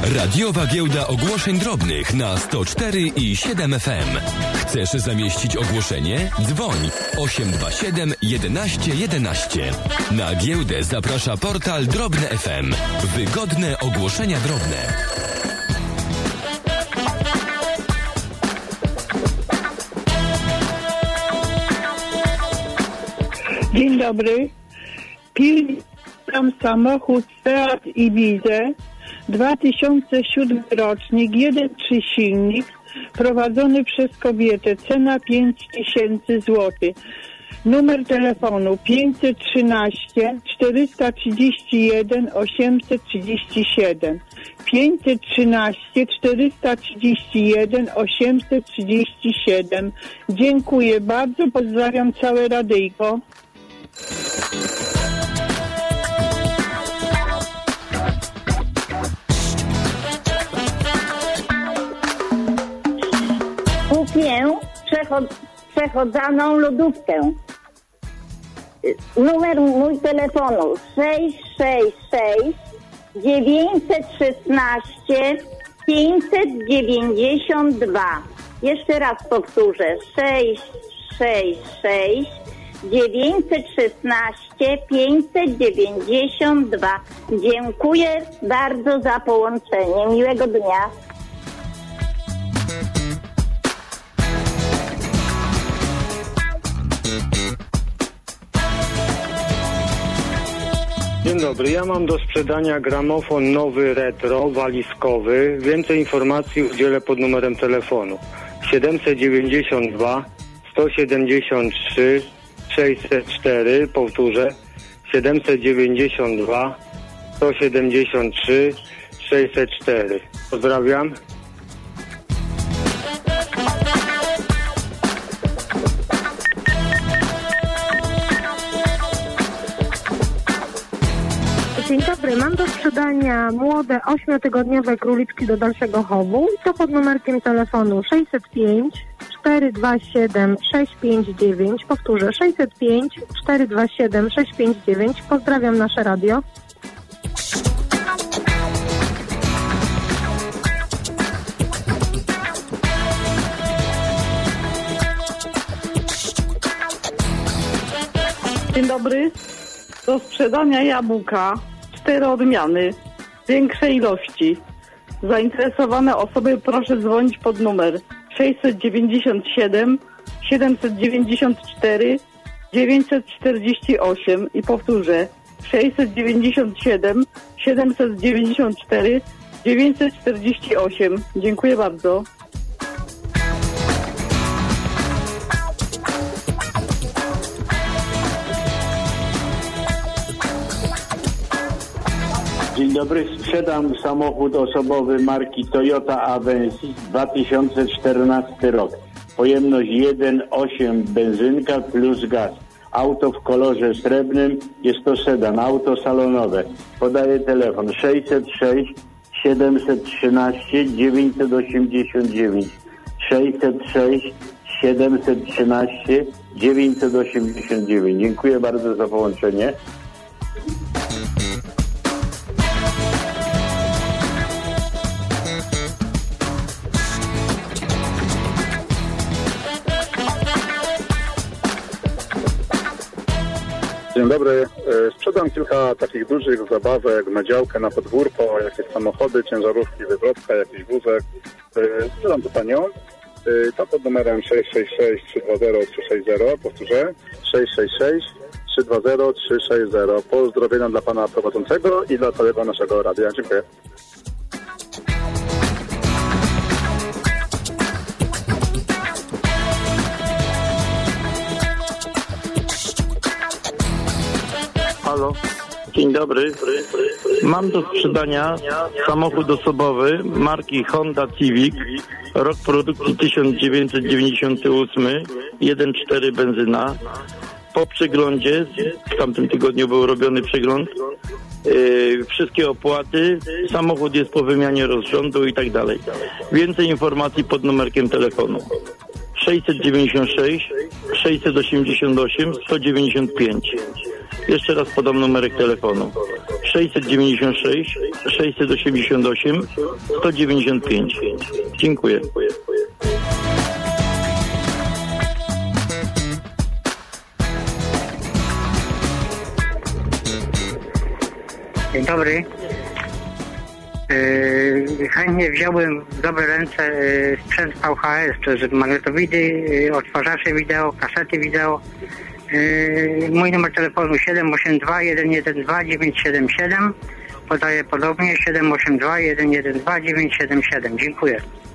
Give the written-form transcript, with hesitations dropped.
Radiowa giełda ogłoszeń drobnych na 104 i 7 FM. Chcesz zamieścić ogłoszenie? Dzwoń 827 11 11. Na giełdę zaprasza portal Drobne FM. Wygodne ogłoszenia drobne. Dzień dobry. Pilnuję samochód Seat Ibiza, 2007 rocznik, 1.3 silnik, prowadzony przez kobietę, cena 5000 zł. Numer telefonu 513 431 837. 513 431 837. Dziękuję bardzo, pozdrawiam całe radyjko. Kupię przechodzaną lodówkę. Numer mój telefonu 666 916 592. Jeszcze raz powtórzę. 666 916 592. Dziękuję bardzo za połączenie. Miłego dnia. Dzień dobry, ja mam do sprzedania gramofon nowy retro, walizkowy. Więcej informacji udzielę pod numerem telefonu 792 173 604, powtórzę 792 173 604. Pozdrawiam. Dzień dobry, mam do sprzedania młode 8-tygodniowe króliczki do dalszego chowu i to pod numerkiem telefonu 605 427 659. Powtórzę 605 427 659. Pozdrawiam nasze radio. Dzień dobry. Do sprzedania jabłka, 4 odmiany, większej ilości. Zainteresowane osoby proszę dzwonić pod numer 697 794 948 i powtórzę 697 794 948. Dziękuję bardzo. Dzień dobry, sprzedam samochód osobowy marki Toyota Avensis 2014 rok. Pojemność 1,8 benzynka plus gaz. Auto w kolorze srebrnym, jest to sedan, auto salonowe. Podaję telefon 606 713 989. 606 713 989. Dziękuję bardzo za połączenie. Dzień dobry. Sprzedam kilka takich dużych zabawek na działkę, na podwórko, jakieś samochody, ciężarówki, wywrotka, jakiś wózek. Sprzedam to panią. To pod numerem 666 320 360. Powtórzę. 666 320 360. Pozdrowienia dla pana prowadzącego i dla całego naszego radia. Dziękuję. Halo. Dzień dobry. Mam do sprzedania samochód osobowy marki Honda Civic, rok produkcji 1998, 1.4 benzyna. Po przeglądzie, w tamtym tygodniu był robiony przegląd, wszystkie opłaty, samochód jest po wymianie rozrządu i tak dalej. Więcej informacji pod numerkiem telefonu 696 688 195. Jeszcze raz podam numerek telefonu 696 688 195. Dziękuję. Dzień dobry. Chętnie wziąłbym w dobre ręce sprzęt VHS, to jest magnetowidy, odtwarzacze wideo, kasety wideo. Mój numer telefonu 782 112 977. Podaję podobnie 782 112 977. Dziękuję.